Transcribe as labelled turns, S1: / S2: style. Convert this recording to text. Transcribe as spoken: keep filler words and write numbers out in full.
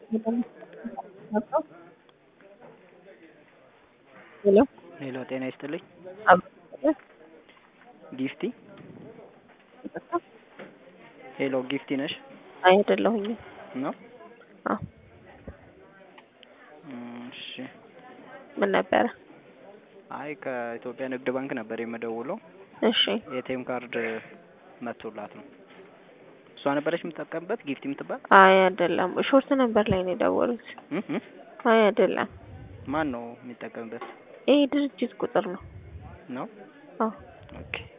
S1: ሄሎ
S2: ሄሎ ጤና ይስጥልኝ።
S1: አብሮ
S2: ጊፍቲ ሄሎ ጊፍቲ ነሽ?
S1: አይደለሁኝም
S2: ነው?
S1: አዎ
S2: እሺ
S1: ምን ነበረ?
S2: አይ ከኢትዮጵያ ንግድ ባንክ ነበር የምደውለው።
S1: እሺ
S2: ኤቲኤም ካርድ መጥቶላት ነው። እሷ ነበረች የምትጠቀምበት ጊፍቲ የምትባል?
S1: አይ አይደለም፣ ሾርት ነበር ላይ ነው የደወሉት።
S2: እህ
S1: አይ አይደለም።
S2: ማን ነው የሚጠቀምበት?
S1: ይሄ ድርጅት ቁጥር ነው።
S2: ነው?
S1: አዎ
S2: ኦኬ